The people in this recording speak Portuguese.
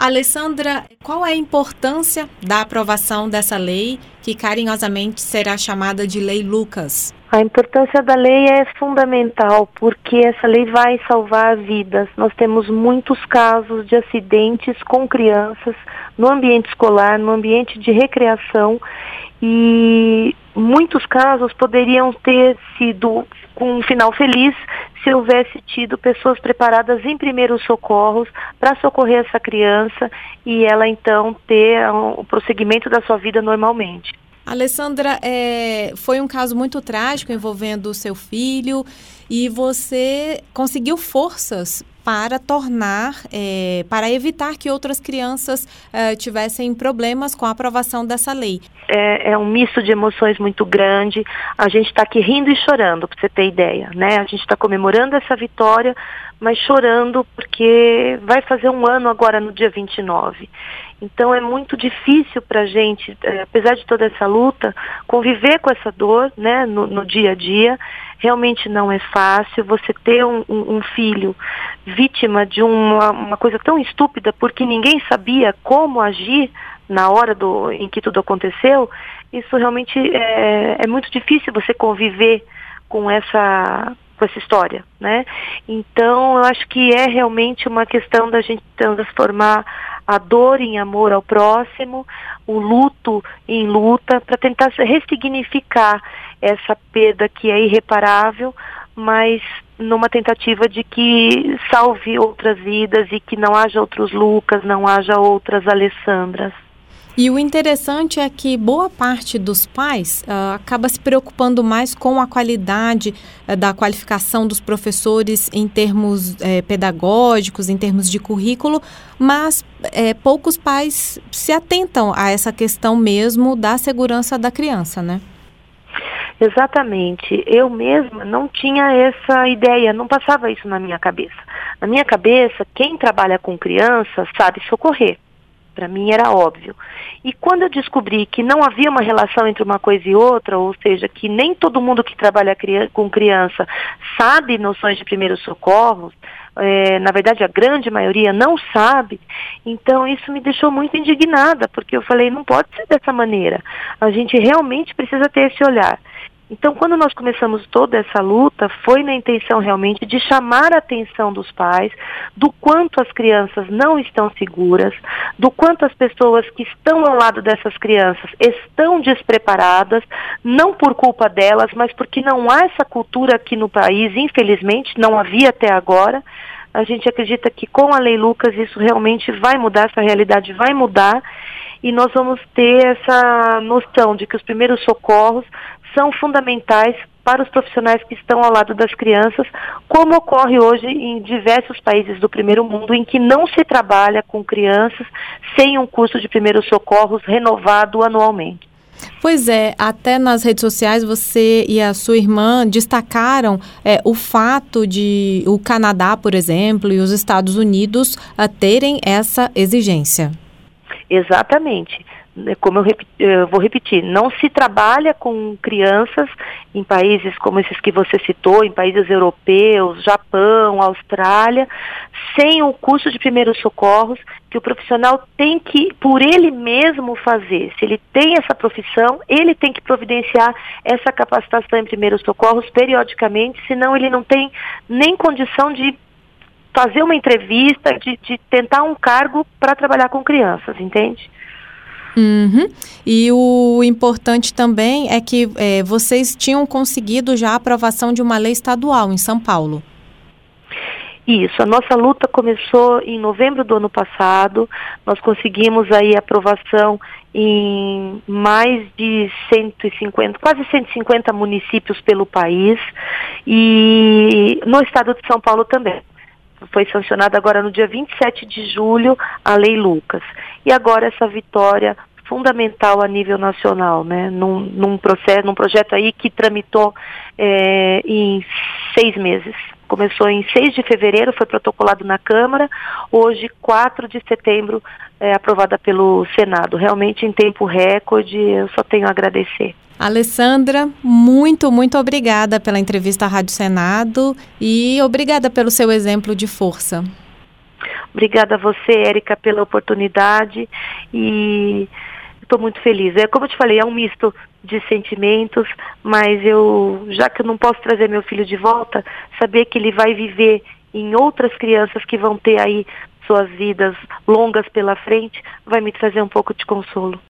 Alessandra, qual é a importância da aprovação dessa lei, que carinhosamente será chamada de Lei Lucas? A importância da lei é fundamental, porque essa lei vai salvar vidas. Nós temos muitos casos de acidentes com crianças no ambiente escolar, no ambiente de recreação, e muitos casos poderiam ter sido com um final feliz se houvesse tido pessoas preparadas em primeiros socorros para socorrer essa criança e ela então ter o prosseguimento da sua vida normalmente. Alessandra, foi um caso muito trágico envolvendo o seu filho e você conseguiu forças para para evitar que outras crianças tivessem problemas com a aprovação dessa lei. É um misto de emoções muito grande. A gente está aqui rindo e chorando, para você ter ideia, né? A gente está comemorando essa vitória, mas chorando porque vai fazer um ano agora no dia 29. Então é muito difícil para a gente, apesar de toda essa luta, conviver com essa dor, né, no dia a dia. Realmente não é fácil você ter um filho vítima de uma coisa tão estúpida, porque ninguém sabia como agir na hora em que tudo aconteceu. Isso realmente é muito difícil você conviver com essa história, né? Então eu acho que é realmente uma questão da gente transformar a dor em amor ao próximo, o luto em luta, para tentar ressignificar essa perda que é irreparável, mas numa tentativa de que salve outras vidas e que não haja outros Lucas, não haja outras Alessandras. E o interessante é que boa parte dos pais acaba se preocupando mais com a qualidade da qualificação dos professores em termos pedagógicos, em termos de currículo, mas poucos pais se atentam a essa questão mesmo da segurança da criança, né? Exatamente. Eu mesma não tinha essa ideia, não passava isso na minha cabeça. Na minha cabeça, quem trabalha com crianças sabe socorrer. Para mim era óbvio. E quando eu descobri que não havia uma relação entre uma coisa e outra, ou seja, que nem todo mundo que trabalha com criança sabe noções de primeiros socorros, na verdade a grande maioria não sabe, então isso me deixou muito indignada, porque eu falei, não pode ser dessa maneira. A gente realmente precisa ter esse olhar. Então, quando nós começamos toda essa luta, foi na intenção realmente de chamar a atenção dos pais do quanto as crianças não estão seguras, do quanto as pessoas que estão ao lado dessas crianças estão despreparadas, não por culpa delas, mas porque não há essa cultura aqui no país, infelizmente, não havia até agora. A gente acredita que com a Lei Lucas isso realmente vai mudar, essa realidade vai mudar, e nós vamos ter essa noção de que os primeiros socorros são fundamentais para os profissionais que estão ao lado das crianças, como ocorre hoje em diversos países do primeiro mundo, em que não se trabalha com crianças sem um curso de primeiros socorros renovado anualmente. Pois é, até nas redes sociais você e a sua irmã destacaram o fato de o Canadá, por exemplo, e os Estados Unidos terem essa exigência. Exatamente. Como eu vou repetir, não se trabalha com crianças em países como esses que você citou, em países europeus, Japão, Austrália, sem o curso de primeiros socorros que o profissional tem que, por ele mesmo, fazer. Se ele tem essa profissão, ele tem que providenciar essa capacitação em primeiros socorros periodicamente, senão ele não tem nem condição de fazer uma entrevista, de tentar um cargo para trabalhar com crianças, entende? Uhum. E o importante também é que vocês tinham conseguido já a aprovação de uma lei estadual em São Paulo. Isso, a nossa luta começou em novembro do ano passado, nós conseguimos aí a aprovação em mais de 150, quase 150 municípios pelo país e no estado de São Paulo também. Foi sancionada agora no dia 27 de julho a Lei Lucas. E agora essa vitória fundamental a nível nacional, né? Num projeto aí que tramitou em 6 meses. Começou em 6 de fevereiro, foi protocolado na Câmara, hoje 4 de setembro aprovada pelo Senado. Realmente em tempo recorde, eu só tenho a agradecer. Alessandra, muito obrigada pela entrevista à Rádio Senado e obrigada pelo seu exemplo de força. Obrigada a você, Érica, pela oportunidade e estou muito feliz. Como eu te falei, é um misto de sentimentos, mas já que eu não posso trazer meu filho de volta, saber que ele vai viver em outras crianças que vão ter aí suas vidas longas pela frente, vai me trazer um pouco de consolo.